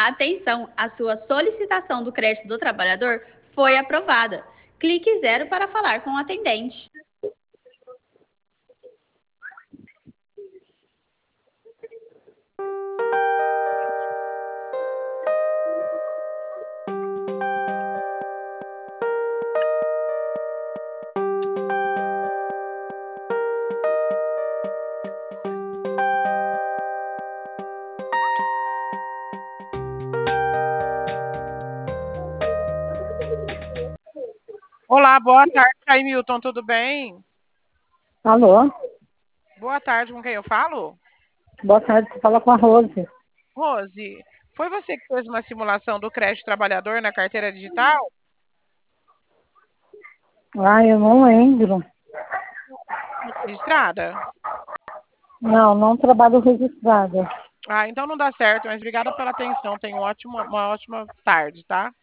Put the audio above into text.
Atenção, a sua solicitação do crédito do trabalhador foi aprovada. Clique 0 para falar com o atendente. Olá, boa tarde, Aimilton, tudo bem? Alô, Boa tarde, com quem eu falo? boa tarde, você fala com a Rose. Rose, foi você que fez uma simulação do crédito trabalhador na carteira digital? Ah, eu não lembro. Registrada? Não, não trabalho registrada. Ah, então não dá certo, mas obrigada pela atenção. Tenha uma ótima tarde, tá?